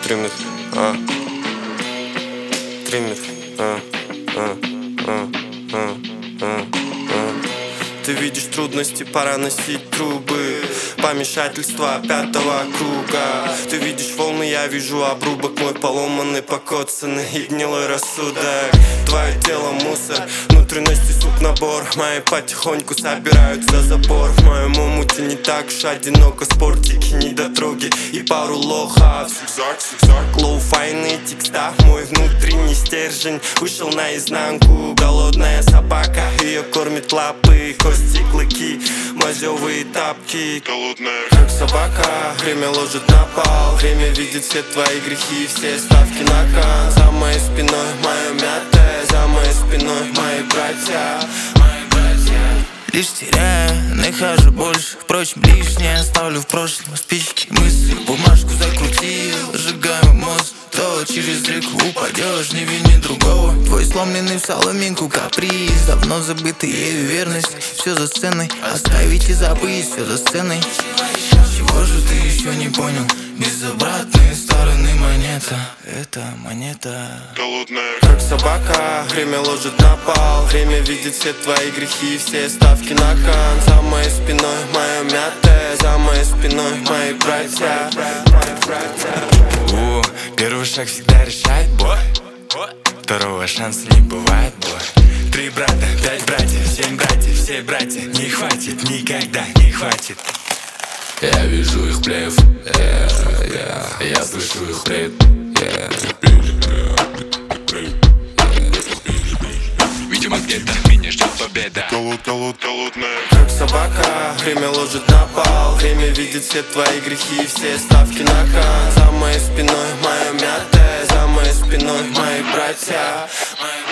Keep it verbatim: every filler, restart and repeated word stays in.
Триммер, а Триммер, а, а, а, а, а, а. Ты видишь трудности, пора носить трубы. Помешательство пятого круга. Ты видишь волны, я вижу обрубок. Мой поломанный, покоцанный и гнилой рассудок. Твое тело мусор, внутренности суп набор. Мои потихоньку собираются забор. В моем омуте не так уж одиноко. Спортики, недотроги и пару лохов. Лоу-файные текста, мой внутренний стержень вышел наизнанку. Голодная собака, ее кормит лапы, кости, клыки, мазевые тапки. Голодная, как собака, время ложит на пол. Время видит все твои грехи, все ставки на кон. За моей спиной мое мятое, за моей спиной мои братья. Лишь теряю, нахожу больше. Впрочем, лишнее оставлю в прошлом. Спички, мысли, бумажку закрутил. Сжигаю мозг, то через реку упадешь. Не вини другого. Твой сломленный в соломинку каприз. Давно забытый ею верность. Все за сценой, оставить и забыть. Все за сценой. Чего же ты еще не понял? Без обратной стороны монета. Это монета голодная, как собака, время ложит на пол. Время видит все твои грехи, все ставки на кон. За моей спиной мое мятое, за моей спиной мои братья. О, первый шаг всегда решает бой. Второго шанса не бывает, бой. Три брата, пять братьев, семь братьев, все братья. Не хватит, никогда не хватит. Я вижу их плев, yeah, yeah. Я слышу их бред, yeah. Видимо, где-то меня ждет победа. Голод, голод, голодная, как собака, время ложит на пол. Время видит все твои грехи, все ставки на кон. За моей спиной мое мятое, за моей спиной мои братья.